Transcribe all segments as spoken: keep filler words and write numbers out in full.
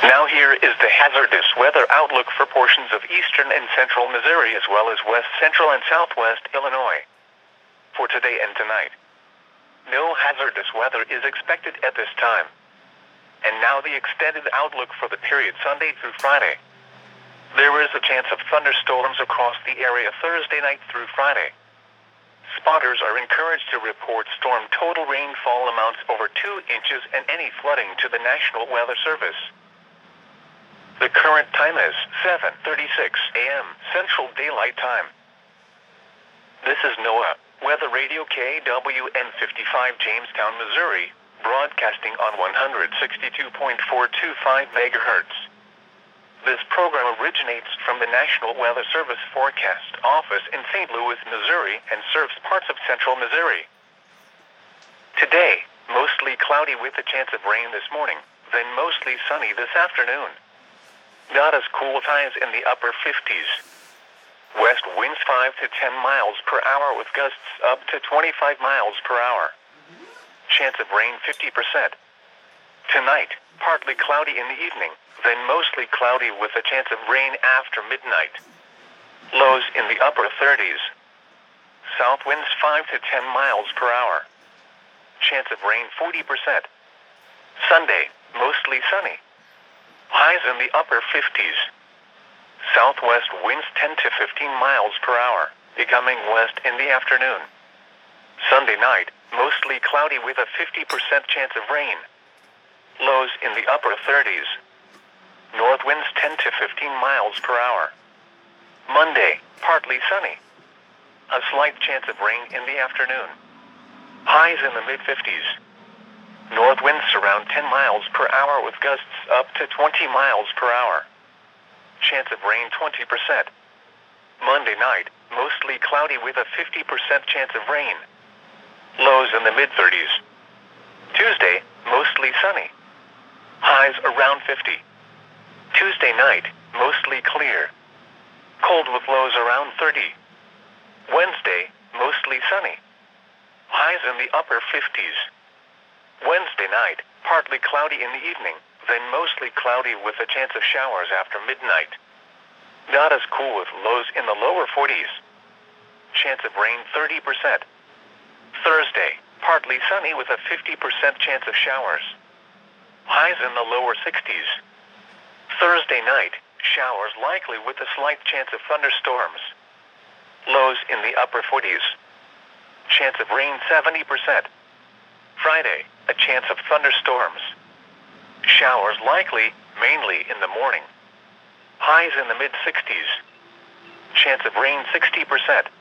Now here is the hazardous weather outlook for portions of eastern and central Missouri as well as west central and southwest Illinois for today and tonight. No hazardous weather is expected at this time. And now the extended outlook for the period Sunday through Friday. There is a chance of thunderstorms across the area Thursday night through Friday. Spotters are encouraged to report storm total rainfall amounts over two inches and any flooding to the National Weather Service. The current time is seven thirty-six a m Central Daylight Time. This is NOAA Weather Radio K W N fifty-five Jamestown, Missouri, broadcasting on one sixty-two point four two five megahertz. This program originates from the National Weather Service Forecast Office in Saint Louis, Missouri, and serves parts of central Missouri. Today, mostly cloudy with a chance of rain this morning, then mostly sunny this afternoon. Not as cool times in the upper fifties. West winds five to ten miles per hour with gusts up to twenty-five miles per hour. Chance of rain fifty percent. Tonight, partly cloudy in the evening, then mostly cloudy with a chance of rain after midnight. Lows in the upper thirties. South winds five to ten miles per hour. Chance of rain forty percent. Sunday, mostly sunny. Highs in the upper fifties. Southwest winds ten to fifteen miles per hour, becoming west in the afternoon. Sunday night, mostly cloudy with a fifty percent chance of rain. Lows in the upper thirties. North winds ten to fifteen miles per hour. Monday, partly sunny. A slight chance of rain in the afternoon. Highs in the mid fifties. North winds around ten miles per hour with gusts up to twenty miles per hour. Chance of rain twenty percent. Monday night, mostly cloudy with a fifty percent chance of rain. Lows in the mid thirties. Tuesday, mostly sunny. Highs around fifty. Tuesday night, mostly clear. Cold with lows around thirty. Wednesday, mostly sunny. Highs in the upper fifties. Wednesday night, partly cloudy in the evening, then mostly cloudy with a chance of showers after midnight. Not as cool with lows in the lower forties. Chance of rain thirty percent. Thursday, partly sunny with a fifty percent chance of showers. Highs in the lower sixties. Thursday night, showers likely with a slight chance of thunderstorms. Lows in the upper forties. Chance of rain seventy percent. Friday, a chance of thunderstorms. Showers likely, mainly in the morning. Highs in the mid sixties. Chance of rain sixty percent.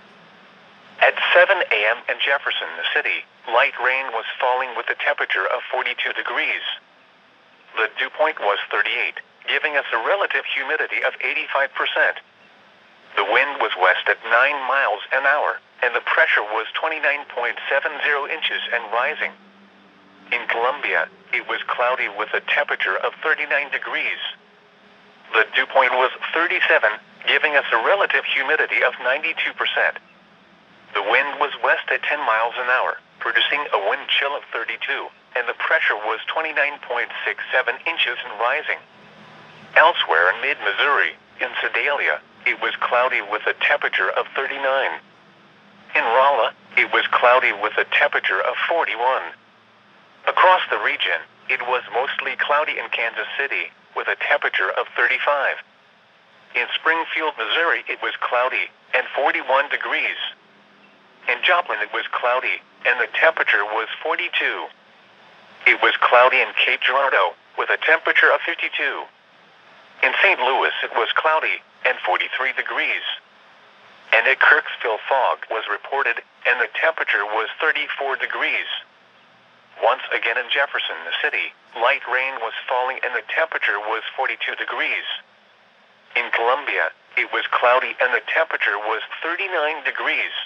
At seven a m in Jefferson City, light rain was falling with a temperature of forty-two degrees. The dew point was thirty-eight, giving us a relative humidity of eighty-five percent. The wind was west at nine miles an hour, and the pressure was twenty-nine point seven zero inches and rising. In Columbia, it was cloudy with a temperature of thirty-nine degrees. The dew point was thirty-seven, giving us a relative humidity of ninety-two percent. The wind was west at ten miles an hour, producing a wind chill of thirty-two, and the pressure was twenty-nine point six seven inches and rising. Elsewhere in mid-Missouri, in Sedalia, it was cloudy with a temperature of thirty-nine. In Rolla, it was cloudy with a temperature of forty-one. Across the region, it was mostly cloudy in Kansas City, with a temperature of thirty-five. In Springfield, Missouri, it was cloudy and forty-one degrees. In Joplin, it was cloudy, and the temperature was forty-two. It was cloudy in Cape Girardeau, with a temperature of fifty-two. In Saint Louis, it was cloudy and forty-three degrees. And at Kirksville, fog was reported, and the temperature was thirty-four degrees. Once again in Jefferson City, light rain was falling and the temperature was forty-two degrees. In Columbia, it was cloudy and the temperature was thirty-nine degrees.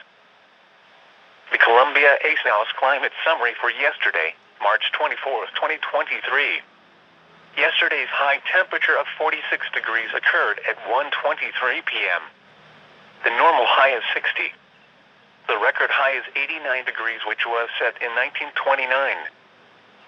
The Columbia A S N O S climate summary for yesterday, March twenty-fourth, twenty twenty-three. Yesterday's high temperature of forty-six degrees occurred at one twenty-three p m The normal high is sixty. The record high is eighty-nine degrees, which was set in nineteen twenty-nine.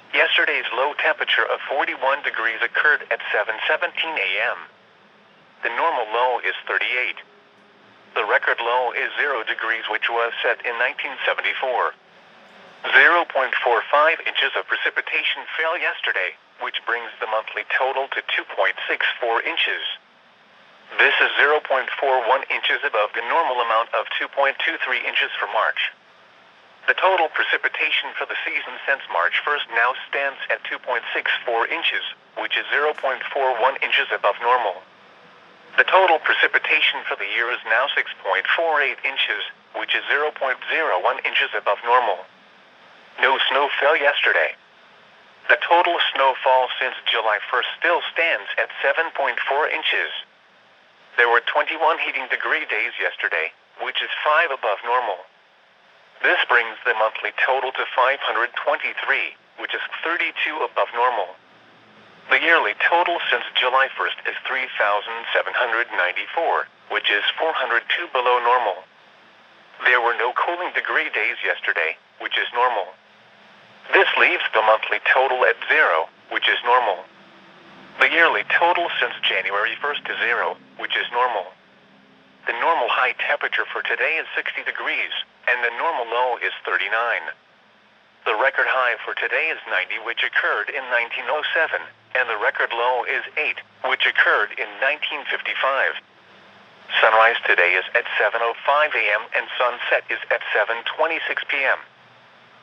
Yesterday's low temperature of forty-one degrees occurred at seven seventeen a m The normal low is thirty-eight. The record low is zero degrees, which was set in nineteen seventy-four. zero point four five inches of precipitation fell yesterday, which brings the monthly total to two point six four inches. This is zero point four one inches above the normal amount of two point two three inches for March. The total precipitation for the season since March first now stands at two point six four inches, which is zero point four one inches above normal. The total precipitation for the year is now six point four eight inches, which is zero point zero one inches above normal. No snow fell yesterday. The total snowfall since July first still stands at seven point four inches. There were twenty-one heating degree days yesterday, which is five above normal. This brings the monthly total to five hundred twenty-three, which is thirty-two above normal. The yearly total since July first is three thousand seven hundred ninety-four, which is four hundred two below normal. There were no cooling degree days yesterday, which is normal. This leaves the monthly total at zero, which is normal. The yearly total since January first is zero, which is normal. The normal high temperature for today is sixty degrees, and the normal low is thirty-nine. The record high for today is ninety, which occurred in nineteen oh seven, and the record low is eight, which occurred in nineteen fifty-five. Sunrise today is at seven oh five a m and sunset is at seven twenty-six p m